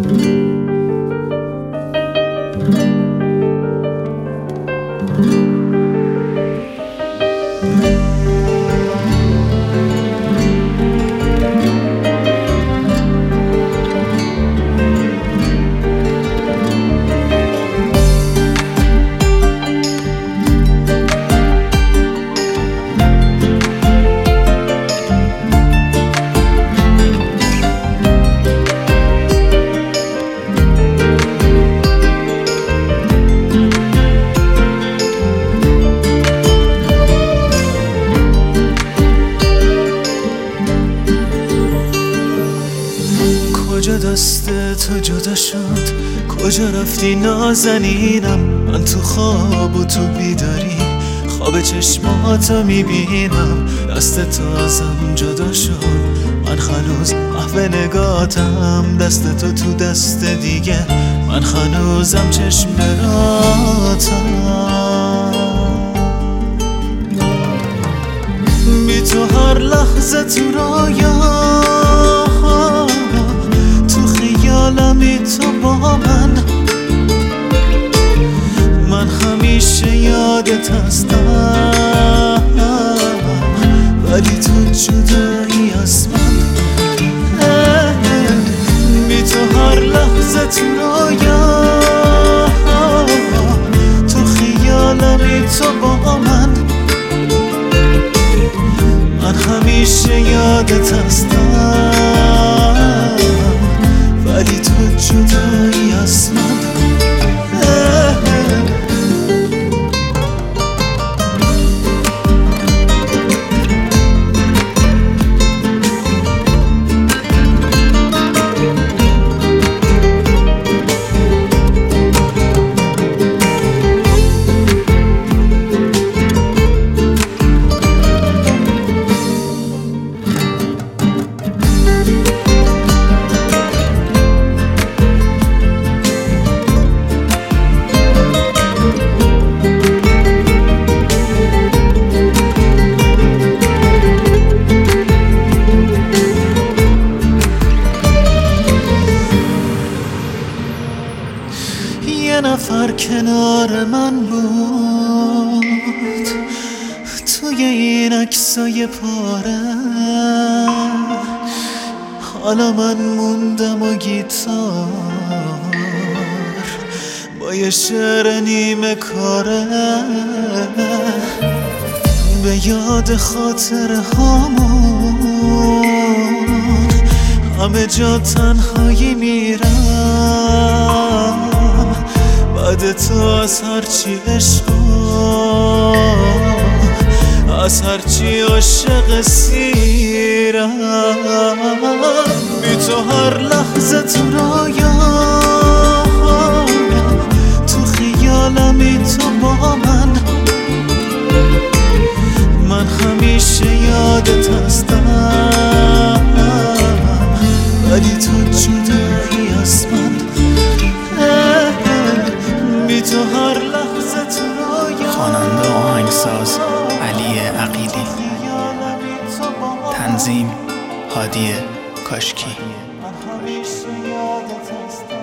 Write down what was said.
کجا دست تو جدا شد، کجا رفتی نازنینم؟ من تو خواب و تو بیداری خواب چشماتو میبینم. دست تو ازم جدا شد، من هنوز محو نگاتم. دست تو دست دیگه، من هنوزم چشم براتم. بی تو هر لحظه تو رویا، تو خیالمی تو با من همیشه یادت هستم. ولی تو جدایی از من. بی تو هر لحظه تو رویا، تو خیالمی تو با من همیشه یادت هستم. ولی تو جدایی از من. یه نفر کنار من بود توی این عکسای پاره. حالا من موندم و گیتار با یه شعر نیمه کاره. به یاد خاطر هامون همه جا تنهایی میرم. بعد تو از هرچی عشقم، از هرچی عاشق سیرم. بی تو هر لحظه تو رویا، تو خیالمی تو با من همیشه یادت هستم. ولی تو جدایی از من. بی تو هر لحظه تو رویا. خواننده و آهنگساز علی عقیلی. تنظیم هادی کاشکی. من همیشه یادت هستم.